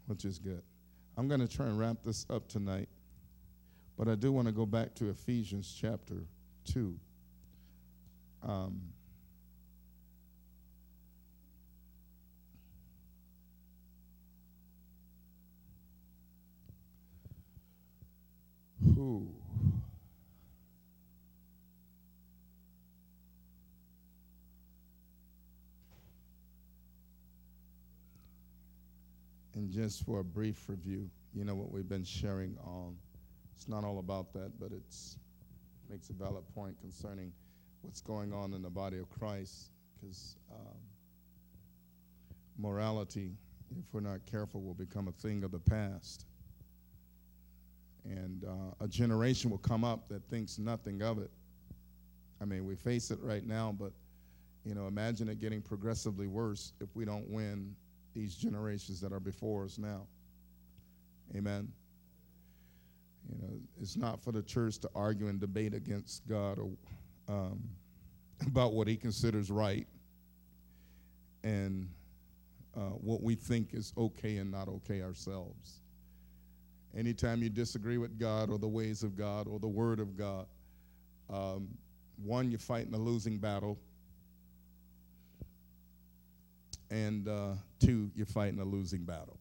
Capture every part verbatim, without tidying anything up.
which is good. I'm going to try and wrap this up tonight, but I do want to go back to Ephesians chapter two. Um, who? And just for a brief review, you know what we've been sharing on. It's not all about that, but it's makes a valid point concerning what's going on in the body of Christ, because um, morality, if we're not careful, will become a thing of the past. And uh, a generation will come up that thinks nothing of it. I mean, we face it right now, but, you know, imagine it getting progressively worse if we don't win these generations that are before us now. Amen. You know, it's not for the church to argue and debate against God or um, about what he considers right and uh, what we think is okay and not okay ourselves. Anytime you disagree with God or the ways of God or the word of God, um, one, you're fighting a losing battle. And uh, two, you're fighting a losing battle.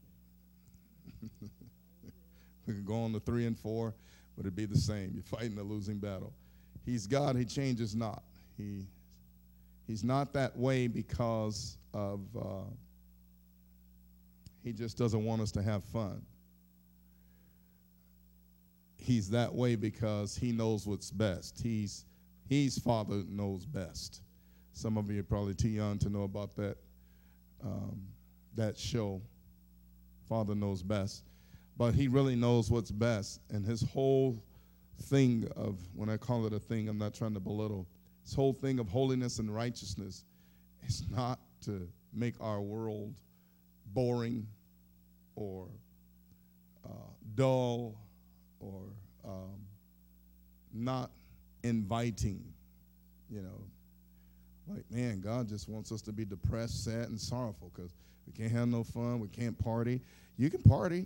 We can go on to three and four, but it'd be the same. You're fighting a losing battle. He's God, he changes not. He, he's not that way because of, uh, he just doesn't want us to have fun. He's that way because he knows what's best. He's, he's Father knows best. Some of you are probably too young to know about that. Um, that show, Father Knows Best. But he really knows what's best. And his whole thing of, when I call it a thing, I'm not trying to belittle, his whole thing of holiness and righteousness is not to make our world boring or uh, dull or um, not inviting, you know. Like, man, God just wants us to be depressed, sad, and sorrowful because we can't have no fun, we can't party. You can party.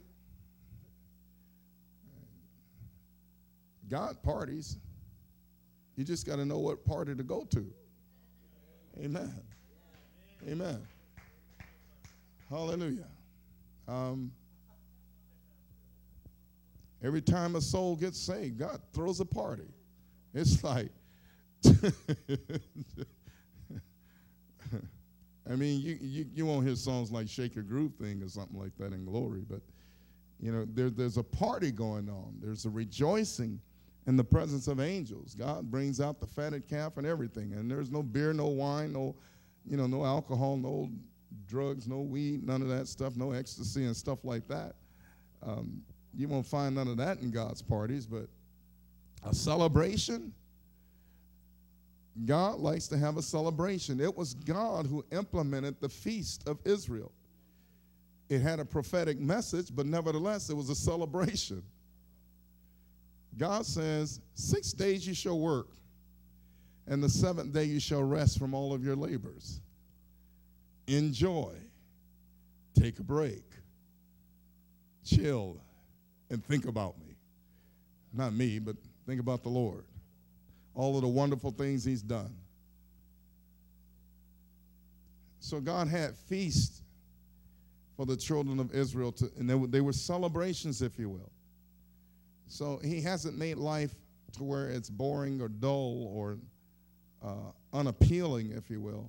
God parties. You just got to know what party to go to. Amen. Amen. Hallelujah. Um, every time a soul gets saved, God throws a party. It's like... I mean, you, you you won't hear songs like Shake Your Groove Thing or something like that in glory, but, you know, there, there's a party going on. There's a rejoicing in the presence of angels. God brings out the fatted calf and everything, and there's no beer, no wine, no, you know, no alcohol, no drugs, no weed, none of that stuff, no ecstasy and stuff like that. Um, you won't find none of that in God's parties, but a celebration, God likes to have a celebration. It was God who implemented the feast of Israel. It had a prophetic message, but nevertheless, it was a celebration. God says, six days you shall work, and the seventh day you shall rest from all of your labors. Enjoy. Take a break. Chill and think about me. Not me, but think about the Lord. All of the wonderful things he's done. So God had feasts for the children of Israel, to, and they were, they were celebrations, if you will. So he hasn't made life to where it's boring or dull or uh, unappealing, if you will.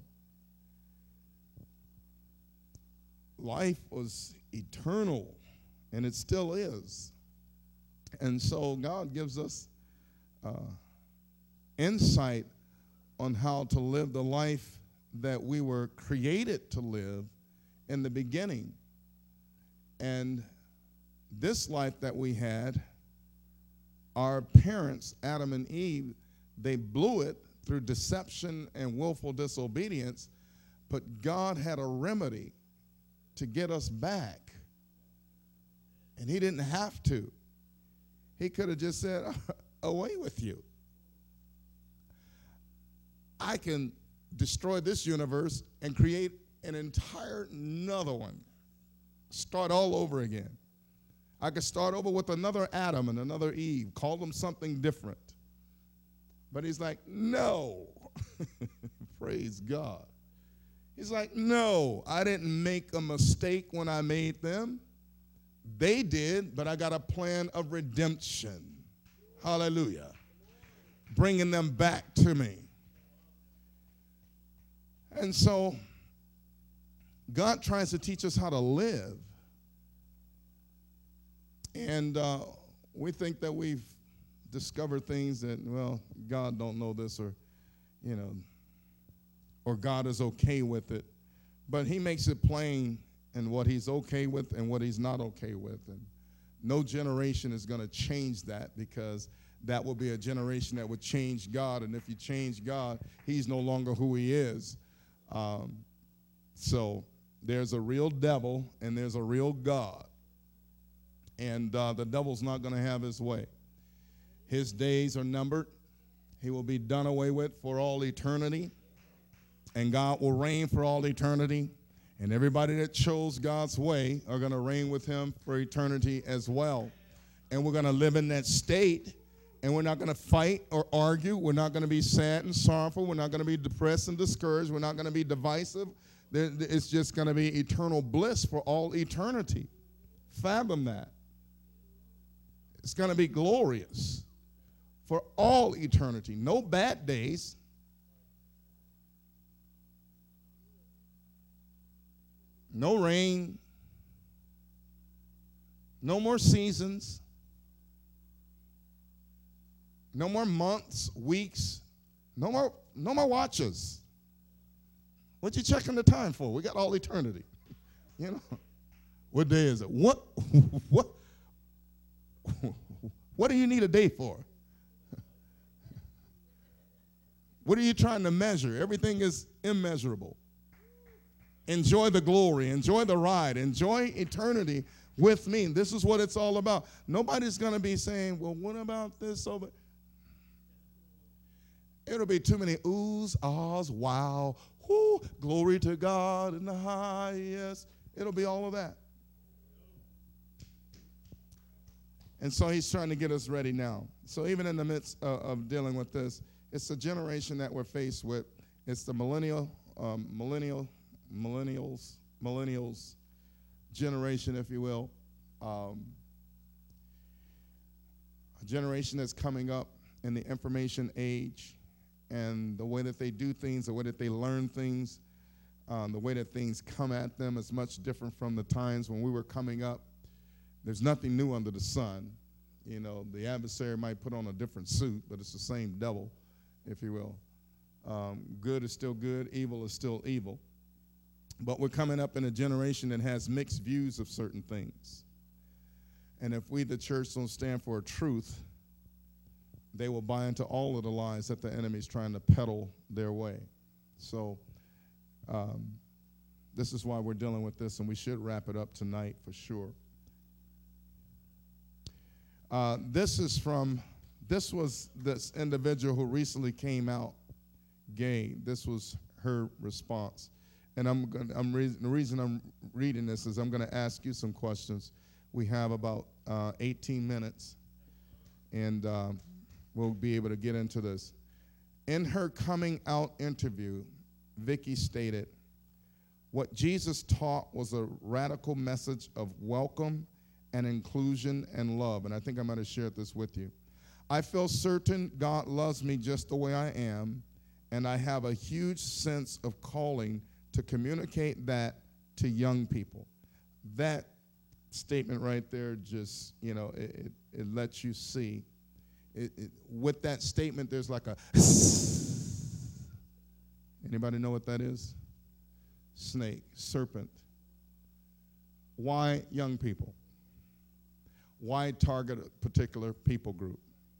Life was eternal, and it still is. And so God gives us uh, insight on how to live the life that we were created to live in the beginning. And this life that we had, our parents, Adam and Eve, they blew it through deception and willful disobedience, but God had a remedy to get us back. And he didn't have to. He could have just said, away with you. I can destroy this universe and create an entire another one. start all over again. I could start over with another Adam and another Eve, call them something different. But he's like, no. Praise God. He's like, no, I didn't make a mistake when I made them. They did, but I got a plan of redemption. Hallelujah. Bringing them back to me. And so God tries to teach us how to live. And uh, we think that we've discovered things that, well, God don't know this, or, you know, or God is okay with it. But he makes it plain in what he's okay with and what he's not okay with. And no generation is going to change that, because that will be a generation that would change God. And if you change God, he's no longer who he is. Um, so there's a real devil and there's a real God. And uh, the devil's not going to have his way. His days are numbered. He will be done away with for all eternity. And God will reign for all eternity. And everybody that chose God's way are going to reign with him for eternity as well. And we're going to live in that state. And we're not going to fight or argue. We're not going to be sad and sorrowful. We're not going to be depressed and discouraged. We're not going to be divisive. It's just going to be eternal bliss for all eternity. Fathom that. It's going to be glorious for all eternity. No bad days. No rain. No more seasons. No more months, weeks. No more, no more watches. What you checking the time for? We got all eternity. You know. What day is it? What what what do you need a day for? What are you trying to measure? Everything is immeasurable. Enjoy the glory. Enjoy the ride. Enjoy eternity with me. This is what it's all about. Nobody's going to be saying, well, what about this over? It'll be too many oohs, ahs, wow, whoo, glory to God in the highest. It'll be all of that. And so he's trying to get us ready now. So even in the midst of, of dealing with this, it's a generation that we're faced with. It's the millennial, um, millennial, millennials, millennials generation, if you will. Um, a generation that's coming up in the information age, and the way that they do things, the way that they learn things, um, the way that things come at them is much different from the times when we were coming up. There's nothing new under the sun. You know, the adversary might put on a different suit, but it's the same devil, if you will. Um, good is still good, evil is still evil. But we're coming up in a generation that has mixed views of certain things. And if we, the church, don't stand for a truth, they will buy into all of the lies that the enemy's trying to peddle their way. So um, this is why we're dealing with this, and we should wrap it up tonight for sure. Uh, this is from, this was this individual who recently came out gay. This was her response. And I'm going I'm re- the reason I'm reading this is I'm going to ask you some questions. We have about uh, eighteen minutes, and uh, we'll be able to get into this. In her coming out interview, Vicky stated, what Jesus taught was a radical message of welcome and inclusion and love. And I think I'm going to share this with you. I feel certain God loves me just the way I am, and I have a huge sense of calling to communicate that to young people. That statement right there just, you know, it, it, it lets you see. It, it, with that statement, there's like a anybody know what that is? Snake, serpent. Why young people? Why target a particular people group?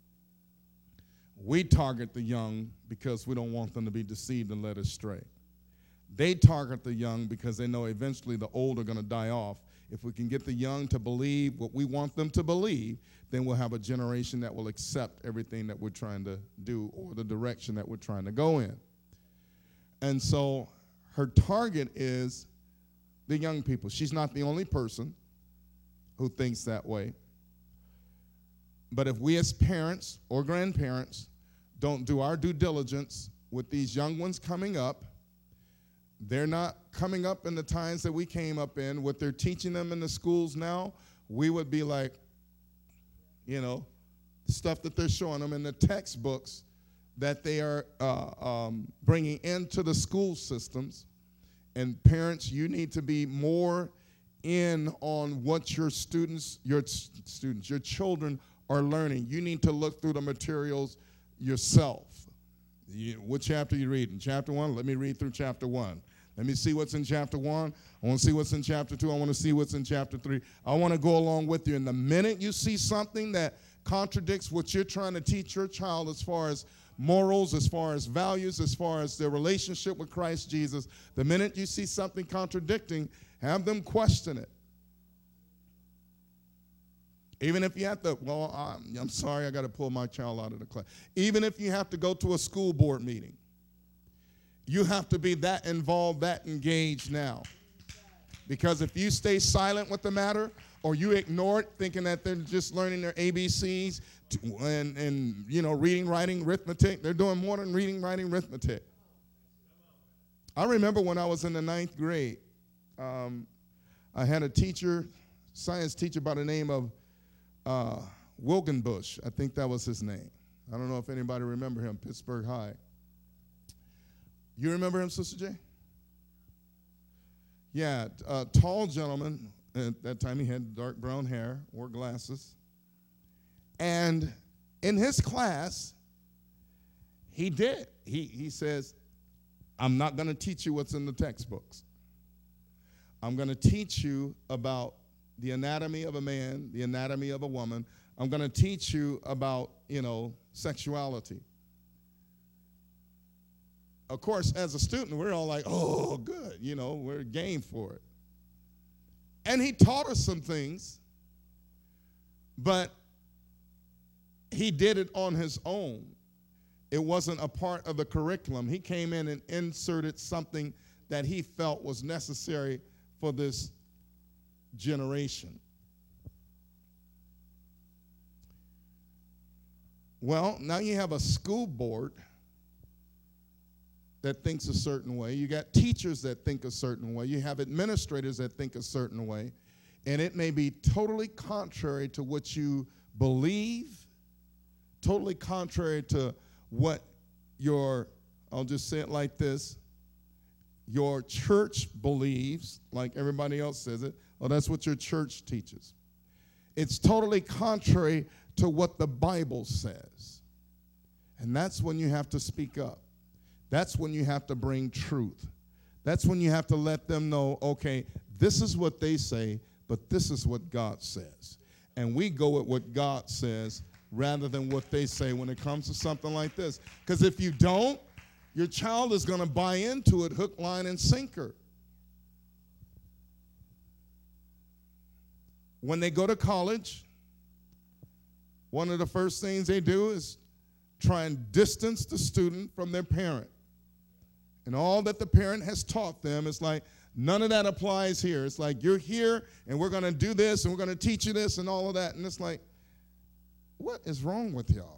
We target the young because we don't want them to be deceived and led astray. They target the young because they know eventually the old are going to die off. If we can get the young to believe what we want them to believe, then we'll have a generation that will accept everything that we're trying to do or the direction that we're trying to go in. And so her target is the young people. She's not the only person who thinks that way. But if we as parents or grandparents don't do our due diligence with these young ones coming up, they're not coming up in the times that we came up in. What they're teaching them in the schools now, we would be like, you know, stuff that they're showing them in the textbooks that they are uh, um, bringing into the school systems. And parents, you need to be more in on what your students, your students, your children are learning. You need to look through the materials yourself. You, what chapter you reading? Chapter one? Let me read through chapter one. Let me see what's in chapter one. I want to see what's in chapter two. I want to see what's in chapter three. I want to go along with you. And the minute you see something that contradicts what you're trying to teach your child as far as morals, as far as values, as far as their relationship with Christ Jesus, the minute you see something contradicting, have them question it. Even if you have to, well, I'm, I'm sorry, I got to pull my child out of the class. Even if you have to go to a school board meeting, you have to be that involved, that engaged now. Because if you stay silent with the matter, or you ignore it thinking that they're just learning their A B Cs to, and, and, you know, reading, writing, arithmetic, they're doing more than reading, writing, arithmetic. I remember when I was in the ninth grade, um, I had a teacher, science teacher by the name of uh, Wilgenbush. I think that was his name. I don't know if anybody remember him, Pittsburgh High. You remember him, Sister J? Yeah, a tall gentleman. At that time, he had dark brown hair, wore glasses. And in his class, he did. He, he says, I'm not going to teach you what's in the textbooks. I'm going to teach you about the anatomy of a man, the anatomy of a woman. I'm going to teach you about, you know, sexuality. Of course, as a student, we're all like, oh, good, you know, we're game for it. And he taught us some things, but he did it on his own. It wasn't a part of the curriculum. He came in and inserted something that he felt was necessary for this generation. Well, now you have a school board that thinks a certain way. You got teachers that think a certain way. You have administrators that think a certain way. And it may be totally contrary to what you believe, totally contrary to what your, I'll just say it like this, your church believes, like everybody else says it. Well, that's what your church teaches. It's totally contrary to what the Bible says. And that's when you have to speak up. That's when you have to bring truth. That's when you have to let them know, okay, this is what they say, but this is what God says. And we go with what God says rather than what they say when it comes to something like this. Because if you don't, your child is going to buy into it hook, line, and sinker. When they go to college, one of the first things they do is try and distance the student from their parent. And all that the parent has taught them is like, none of that applies here. It's like, you're here, and we're going to do this, and we're going to teach you this, and all of that. And it's like, what is wrong with y'all?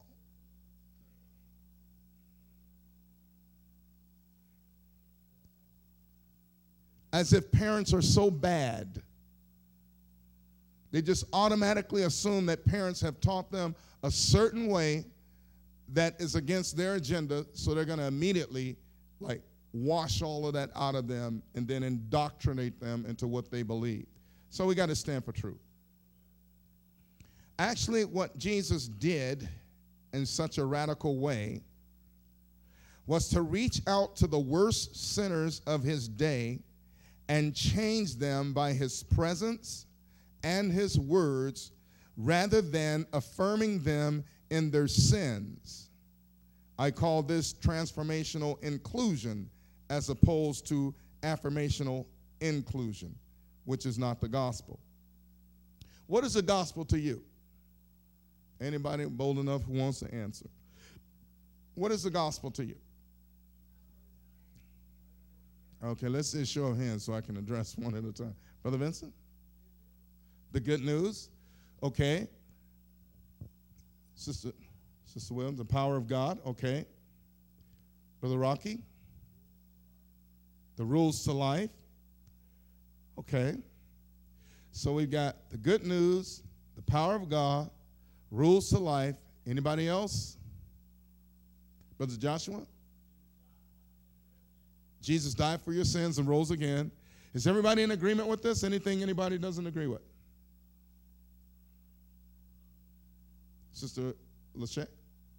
As if parents are so bad. They just automatically assume that parents have taught them a certain way that is against their agenda, so they're going to immediately, like, wash all of that out of them and then indoctrinate them into what they believe. So we got to stand for truth. Actually, what Jesus did in such a radical way was to reach out to the worst sinners of his day and change them by his presence and his words rather than affirming them in their sins. I call this transformational inclusion as opposed to affirmational inclusion, which is not the gospel. What is the gospel to you? Anybody bold enough who wants to answer? What is the gospel to you? Okay, let's see a show of hands so I can address one at a time. Brother Vincent? The good news? Okay. Sister, Sister Williams, the power of God? Okay. Brother Rocky? The rules to life? Okay. So we've got the good news, the power of God, rules to life. Anybody else? Brother Joshua? Jesus died for your sins and rose again. Is everybody in agreement with this? Anything anybody doesn't agree with? Sister Lachey?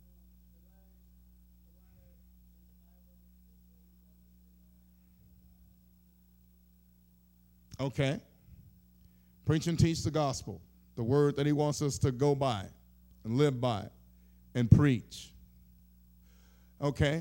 Okay. Preach and teach the gospel, the word that he wants us to go by and live by and preach. Okay.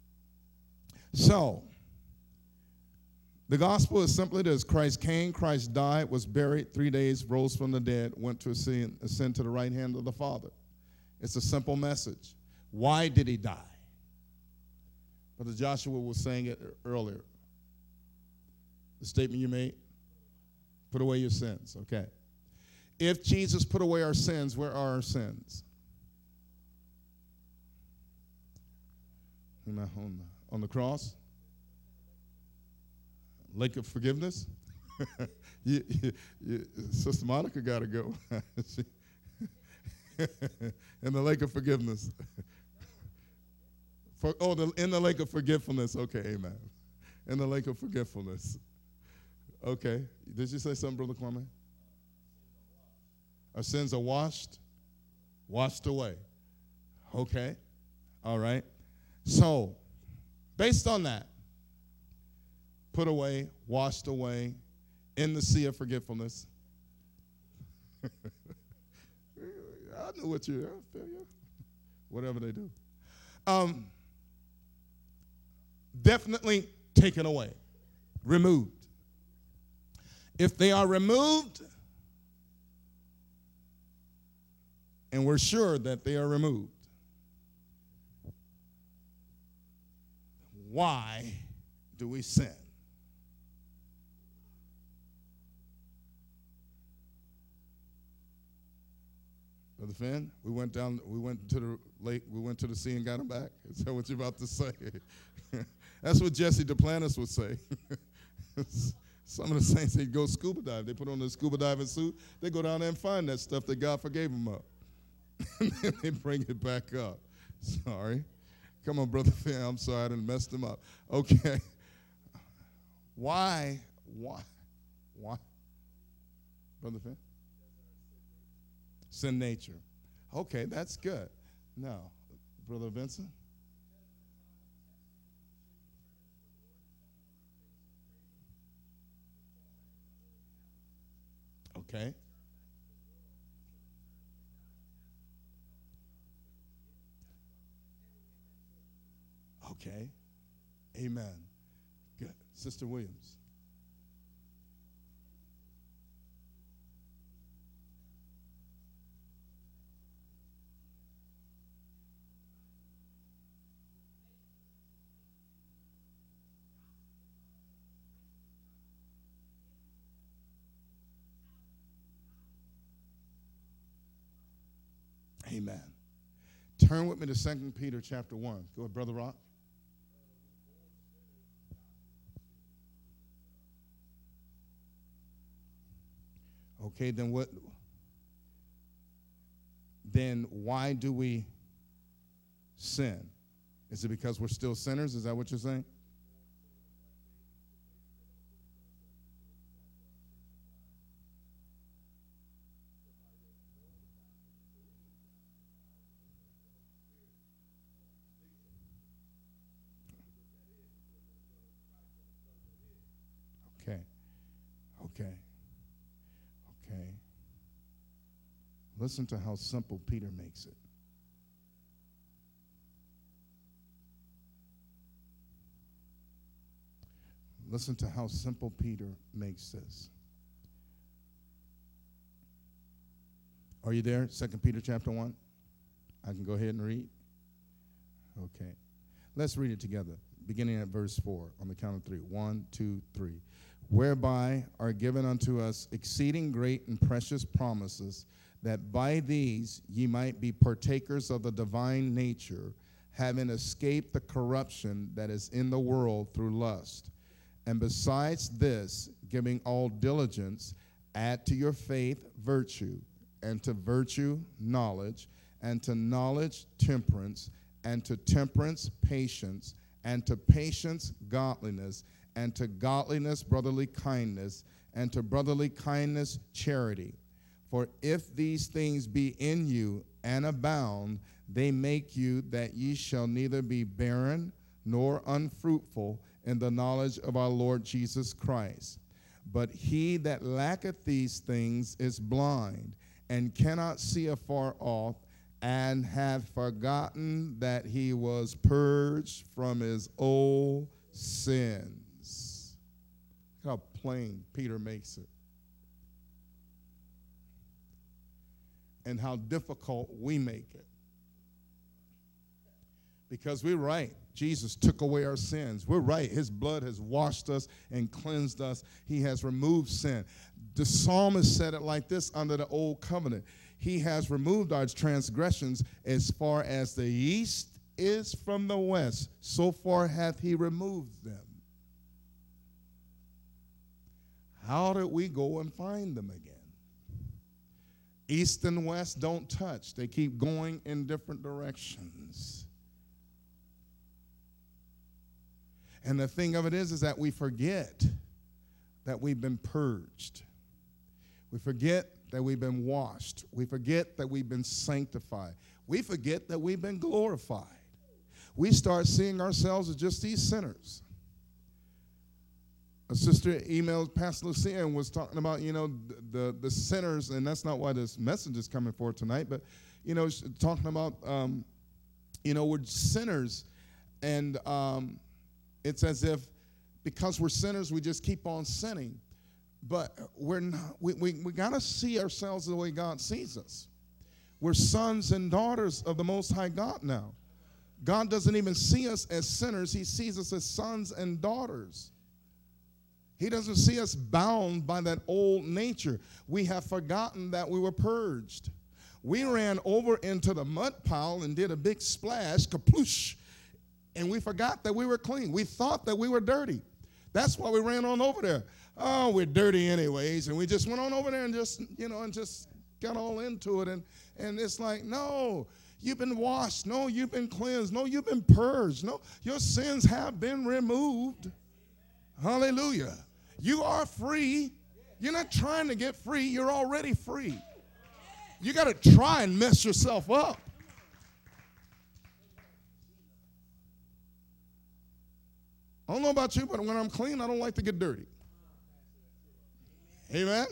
So, the gospel is simply this: Christ came, Christ died, was buried, three days, rose from the dead, went to ascend, ascend to the right hand of the Father. It's a simple message. Why did he die? Brother Joshua was saying it earlier. The statement you made, put away your sins. Okay. If Jesus put away our sins, where are our sins? On the, on the cross? Lake of forgiveness? you, you, you, Sister Monica got to go. In the lake of forgiveness. For, oh, the, in the lake of forgetfulness. Okay, amen. In the lake of forgetfulness. Okay. Did you say something, Brother Kwame? Our sins are washed, washed away. Okay. All right. So, based on that, put away, washed away, in the sea of forgetfulness. I know what you, I feel you. Whatever they do. Um, definitely taken away, removed. If they are removed, and we're sure that they are removed, why do we sin? Brother Finn, we went down, we went to the lake, we went to the sea and got them back. Is that what you're about to say? That's what Jesse Duplantis would say. Some of the saints, they go scuba dive. They put on their scuba diving suit. They go down there and find that stuff that God forgave them up. And then they bring it back up. Sorry. Come on, Brother Finn. I'm sorry, I done messed them up. Okay. Why? Why? Why? Brother Finn? Sin nature. Okay, that's good. Now, Brother Vincent? Okay. Okay. Amen. Good. Sister Williams. Amen. Turn with me to Second Peter chapter one. Go ahead, Brother Rock. Okay, then what? Then why do we sin? Is it because we're still sinners? Is that what you're saying? Okay. Okay. Okay. Listen to how simple Peter makes it. Listen to how simple Peter makes this. Are you there? Second Peter chapter one. I can go ahead and read. Okay. Let's read it together. beginning at verse four, on the count of three. One, two, three. Whereby are given unto us exceeding great and precious promises, that by these ye might be partakers of the divine nature, having escaped the corruption that is in the world through lust. And besides this, giving all diligence, add to your faith virtue, and to virtue knowledge, and to knowledge temperance, and to temperance patience, and to patience godliness, and to godliness brotherly kindness, and to brotherly kindness charity. For if these things be in you and abound, they make you that ye shall neither be barren nor unfruitful in the knowledge of our Lord Jesus Christ. But he that lacketh these things is blind, and cannot see afar off, and hath forgotten that he was purged from his old sins. Look how plain Peter makes it. And how difficult we make it. Because we're right. Jesus took away our sins. We're right. His blood has washed us and cleansed us. He has removed sin. The psalmist said it like this under the old covenant. He has removed our transgressions as far as the east is from the west. So far hath he removed them. How did we go and find them again? East and west don't touch. They keep going in different directions. And the thing of it is, is that we forget that we've been purged. We forget that we've been washed. We forget that we've been sanctified. We forget that we've been glorified. We start seeing ourselves as just these sinners. A sister emailed Pastor Lucia and was talking about, you know, the, the, the sinners, and that's not why this message is coming for tonight, but, you know, talking about, um, you know, we're sinners, and um, it's as if because we're sinners, we just keep on sinning. But we're not, we, we, we got to see ourselves the way God sees us. We're sons and daughters of the Most High God now. God doesn't even see us as sinners. He sees us as sons and daughters. He doesn't see us bound by that old nature. We have forgotten that we were purged. We ran over into the mud pile and did a big splash, kaploosh, and we forgot that we were clean. We thought that we were dirty. That's why we ran on over there. Oh, we're dirty anyways, and we just went on over there and just, you know, and just got all into it. And, and it's like, no, you've been washed. No, you've been cleansed. No, you've been purged. No, your sins have been removed. Hallelujah. You are free. You're not trying to get free. You're already free. You got to try and mess yourself up. I don't know about you, but when I'm clean, I don't like to get dirty. Amen?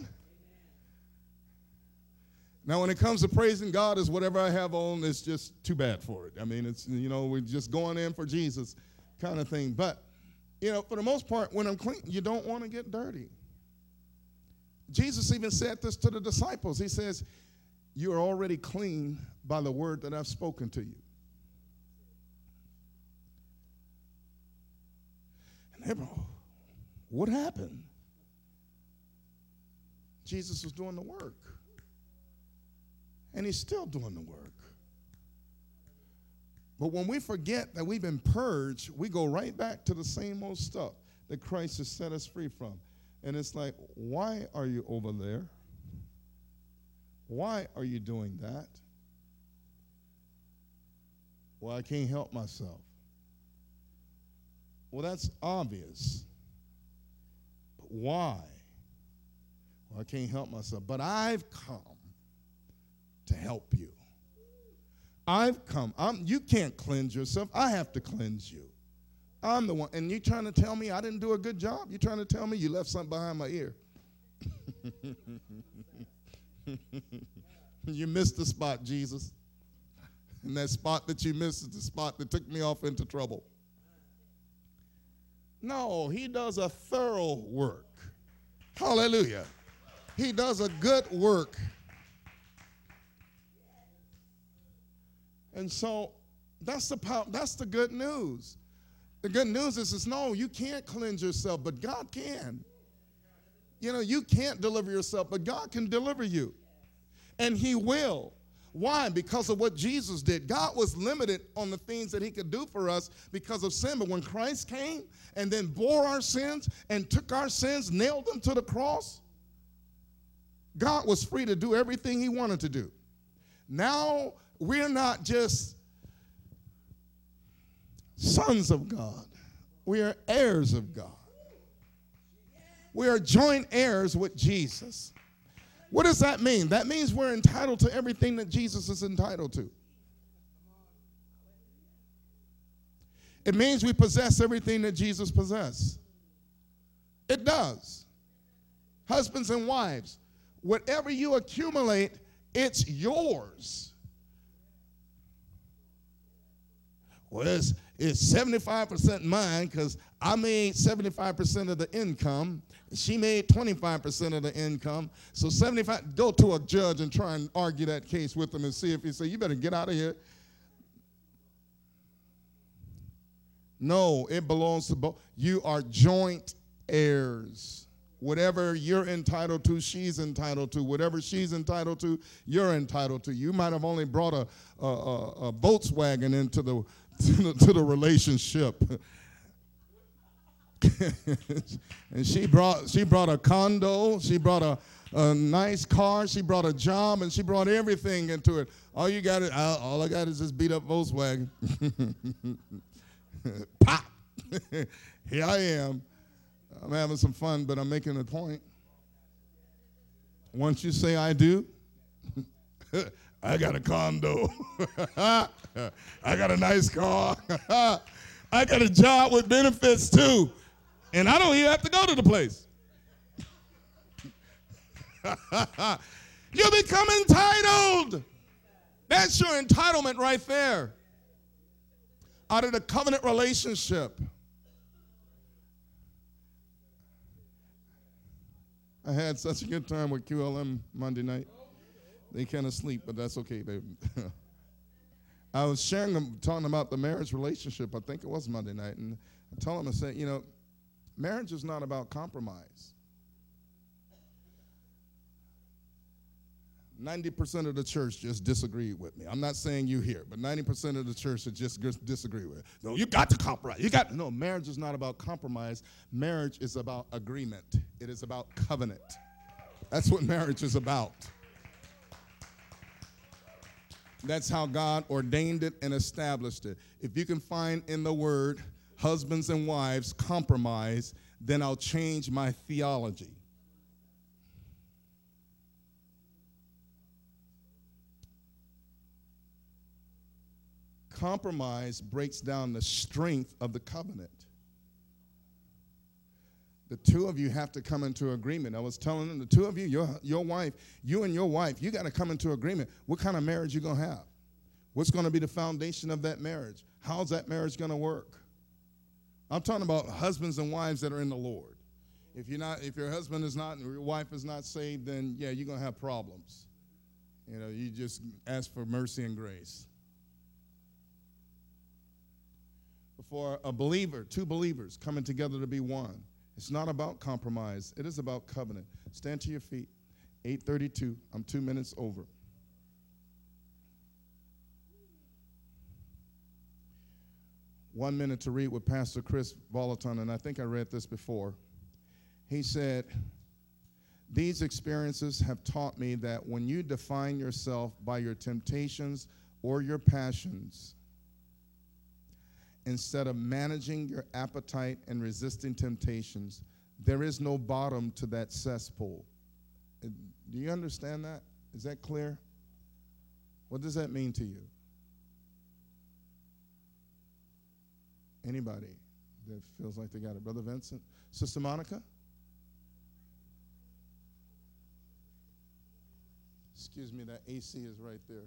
Now, when it comes to praising God, is whatever I have on is just too bad for it. I mean, it's, you know, we're just going in for Jesus kind of thing. But, you know, for the most part, when I'm clean, you don't want to get dirty. Jesus even said this to the disciples. He says, you are already clean by the word that I've spoken to you. And they go, what happened? Jesus was doing the work. And he's still doing the work. But when we forget that we've been purged, we go right back to the same old stuff that Christ has set us free from. And it's like, why are you over there? Why are you doing that? Well, I can't help myself. Well, that's obvious. But why? Well, I can't help myself. But I've come to help you. I've come. I'm, you can't cleanse yourself. I have to cleanse you. I'm the one. And you're trying to tell me I didn't do a good job? You're trying to tell me you left something behind my ear? You missed the spot, Jesus. And that spot that you missed is the spot that took me off into trouble. No, he does a thorough work. Hallelujah. He does a good work. And so that's the power, that's the good news. The good news is, is no, you can't cleanse yourself, but God can. You know, you can't deliver yourself, but God can deliver you. And he will. Why? Because of what Jesus did. God was limited on the things that he could do for us because of sin. But when Christ came and then bore our sins and took our sins, nailed them to the cross, God was free to do everything he wanted to do. Now we're not just sons of God. We are heirs of God. We are joint heirs with Jesus. What does that mean? That means we're entitled to everything that Jesus is entitled to. It means we possess everything that Jesus possessed. It does. Husbands and wives, whatever you accumulate, it's yours. Well, it's, it's seventy-five percent mine because I made seventy-five percent of the income. She made twenty-five percent of the income. So seventy-five, go to a judge and try and argue that case with him and see if he say, you better get out of here. No, it belongs to both. You are joint heirs. Whatever you're entitled to, she's entitled to. Whatever she's entitled to, you're entitled to. You might have only brought a, a, a, a Volkswagen into the to the, to the relationship. And she brought she brought a condo, she brought a, a nice car, she brought a job, and she brought everything into it. All you got is, all I got is this beat up Volkswagen. Pop! Here I am. I'm having some fun, but I'm making a point. Once you say I do, I got a condo. I got a nice car. I got a job with benefits too. And I don't even have to go to the place. You become entitled. That's your entitlement right there. Out of the covenant relationship. I had such a good time with Q L M Monday night. They kind of sleep, but that's okay. They I was sharing them, talking about the marriage relationship. I think it was Monday night. And I told them, I said, you know, marriage is not about compromise. ninety percent of the church just disagreed with me. I'm not saying you here, but ninety percent of the church just disagree with it. No, you got to compromise. You got no, marriage is not about compromise. Marriage is about agreement. It is about covenant. That's what marriage is about. That's how God ordained it and established it. If you can find in the word husbands and wives compromise, then I'll change my theology. Compromise breaks down the strength of the covenant. The two of you have to come into agreement. I was telling them, the two of you, your, your wife, you and your wife, you got to come into agreement. What kind of marriage you going to have? What's going to be the foundation of that marriage? How's that marriage going to work? I'm talking about husbands and wives that are in the Lord. If you're not, if your husband is not, and your wife is not saved, then yeah, you're going to have problems. You know, you just ask for mercy and grace. For a believer, two believers coming together to be one. It's not about compromise. It is about covenant. Stand to your feet. eight thirty-two. I'm two minutes over. One minute to read with Pastor Chris Volaton, and I think I read this before. He said, these experiences have taught me that when you define yourself by your temptations or your passions, instead of managing your appetite and resisting temptations, there is no bottom to that cesspool. Do you understand that? Is that clear? What does that mean to you? Anybody that feels like they got it? Brother Vincent? Sister Monica? Excuse me, that A C is right there.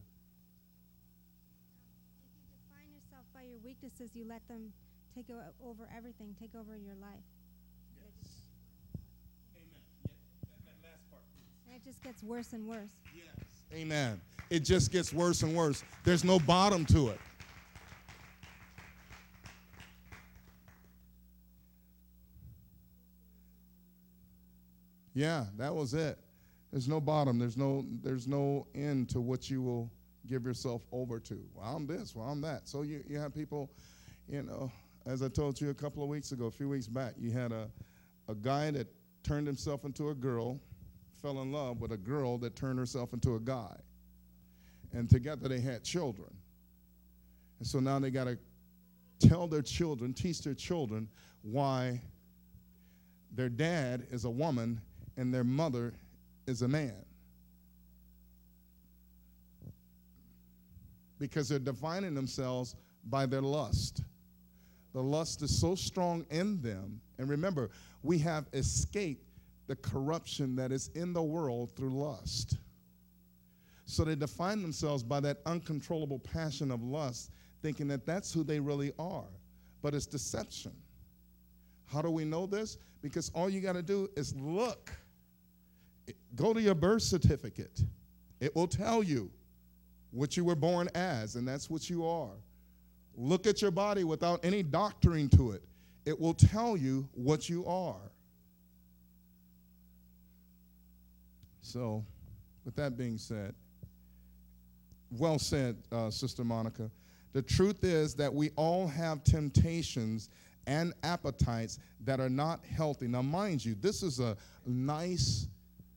By your weaknesses, you let them take over everything, take over your life. Yes. Amen. Yeah, that, that last part, please. And it just gets worse and worse. Yes. Amen. It just gets worse and worse. There's no bottom to it. Yeah, that was it. There's no bottom. There's no there's no end to what you will give yourself over to. Well, I'm this. Well, I'm that. So you, you have people, you know, as I told you a couple of weeks ago, a few weeks back, you had a, a guy that turned himself into a girl, fell in love with a girl that turned herself into a guy. And together they had children. And so now they got to tell their children, teach their children why their dad is a woman and their mother is a man. Because they're defining themselves by their lust. The lust is so strong in them. And remember, we have escaped the corruption that is in the world through lust. So they define themselves by that uncontrollable passion of lust, thinking that that's who they really are. But it's deception. How do we know this? Because all you got to do is look. Go to your birth certificate. It will tell you what you were born as, and that's what you are. Look at your body without any doctoring to it. It will tell you what you are. So, with that being said, well said, uh, Sister Monica. The truth is that we all have temptations and appetites that are not healthy. Now, mind you, this is a nice,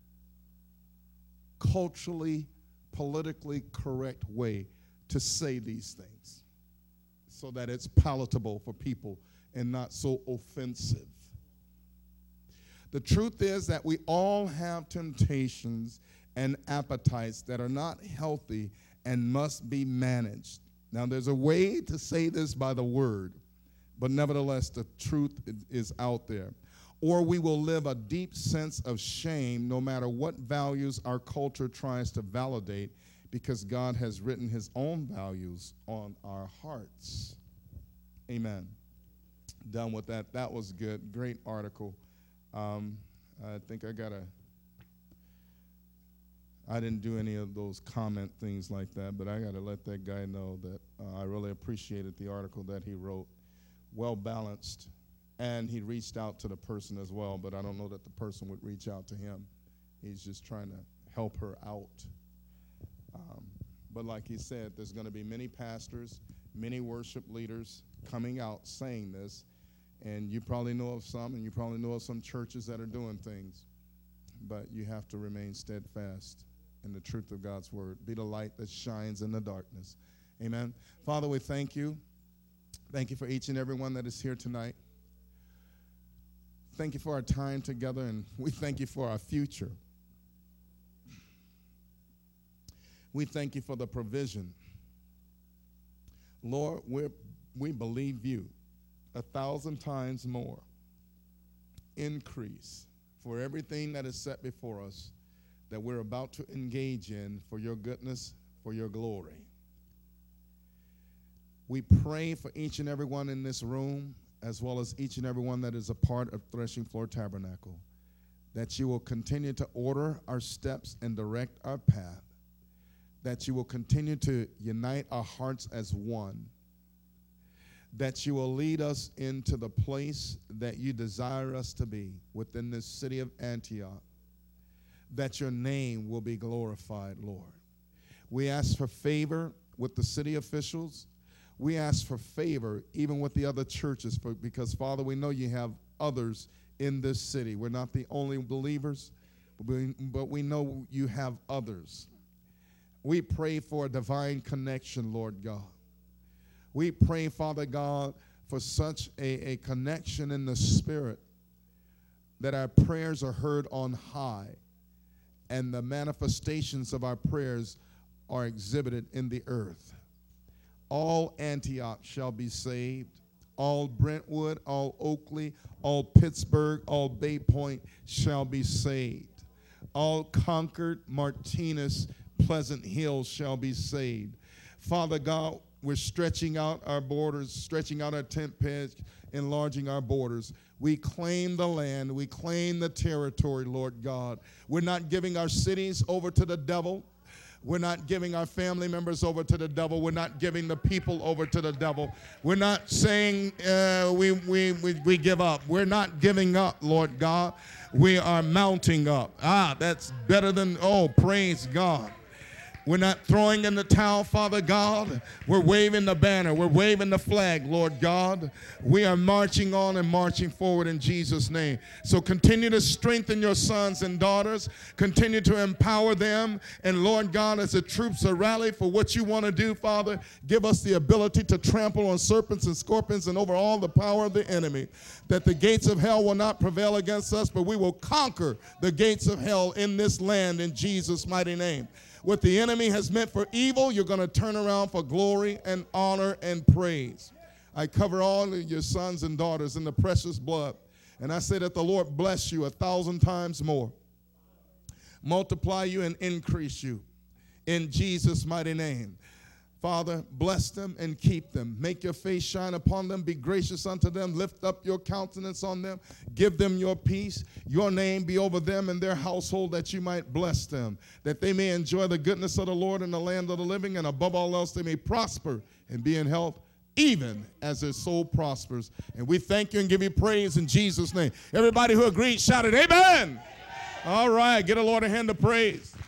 culturally, politically correct way to say these things so that it's palatable for people and not so offensive. The truth is that we all have temptations and appetites that are not healthy and must be managed. Now, there's a way to say this by the word, but nevertheless, the truth is out there. Or we will live a deep sense of shame no matter what values our culture tries to validate, because God has written his own values on our hearts. Amen. Done with that. That was good. Great article. Um, I think I got a, I didn't do any of those comment things like that, but I got to let that guy know that uh, I really appreciated the article that he wrote. Well balanced. And he reached out to the person as well, but I don't know that the person would reach out to him. He's just trying to help her out. Um, but like he said, there's going to be many pastors, many worship leaders coming out saying this, and you probably know of some, and you probably know of some churches that are doing things, but you have to remain steadfast in the truth of God's word. Be the light that shines in the darkness. Amen. Father, we thank you. Thank you for each and every one that is here tonight. Thank you for our time together, and we thank you for our future. We thank you for the provision. Lord, we we believe you a thousand times more. Increase for everything that is set before us that we're about to engage in for your goodness, for your glory. We pray for each and every one in this room, as well as each and every one that is a part of Threshing Floor Tabernacle, that you will continue to order our steps and direct our path, that you will continue to unite our hearts as one, that you will lead us into the place that you desire us to be within this city of Antioch, that your name will be glorified, Lord. We ask for favor with the city officials. We ask for favor even with the other churches, for, because, Father, we know you have others in this city. We're not the only believers, but we, but we know you have others. We pray for a divine connection, Lord God. We pray, Father God, for such a, a connection in the Spirit that our prayers are heard on high and the manifestations of our prayers are exhibited in the earth. All Antioch shall be saved. All Brentwood, all Oakley, all Pittsburgh, all Bay Point shall be saved. All Concord, Martinez, Pleasant Hill shall be saved. Father God, we're stretching out our borders, stretching out our tent pegs, enlarging our borders. We claim the land. We claim the territory, Lord God. We're not giving our cities over to the devil. We're not giving our family members over to the devil. We're not giving the people over to the devil. We're not saying uh, we, we, we, we give up. We're not giving up, Lord God. We are mounting up. Ah, that's better than, oh, praise God. We're not throwing in the towel, Father God. We're waving the banner. We're waving the flag, Lord God. We are marching on and marching forward in Jesus' name. So continue to strengthen your sons and daughters. Continue to empower them. And Lord God, as the troops are rallied for what you want to do, Father, give us the ability to trample on serpents and scorpions and over all the power of the enemy. That the gates of hell will not prevail against us, but we will conquer the gates of hell in this land in Jesus' mighty name. What the enemy has meant for evil, you're going to turn around for glory and honor and praise. I cover all of your sons and daughters in the precious blood. And I say that the Lord bless you a thousand times more. Multiply you and increase you. In Jesus' mighty name. Father, bless them and keep them. Make your face shine upon them. Be gracious unto them. Lift up your countenance on them. Give them your peace. Your name be over them and their household, that you might bless them, that they may enjoy the goodness of the Lord in the land of the living, and above all else they may prosper and be in health, even as their soul prospers. And we thank you and give you praise in Jesus' name. Everybody who agrees shouted amen. All right, get a Lord a hand of praise.